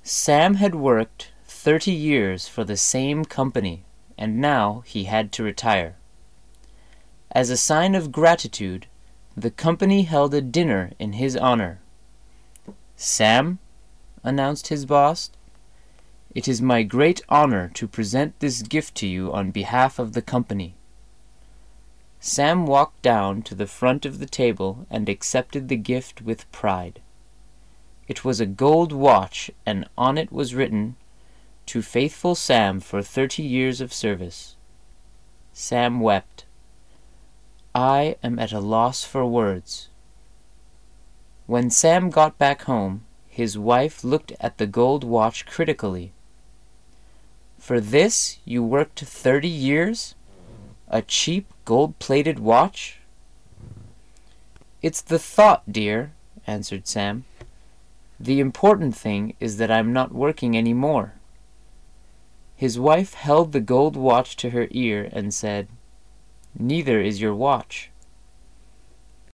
Sam had worked 30 years for the same company, and now he had to retire. As a sign of gratitude, the company held a dinner in his honor. "Sam," announced his boss, "it is my great honor to present this gift to you on behalf of the company." Sam walked down to the front of the table and accepted the gift with pride. It was a gold watch, and on it was written, "To faithful Sam for 30 years of service." Sam wept. "I am at a loss for words." When Sam got back home, his wife looked at the gold watch critically. "For this you worked 30 years? A cheap gold-plated watch?" "It's the thought, dear," answered Sam. "The important thing is that I'm not working any more." His wife held the gold watch to her ear and said, "Neither is your watch."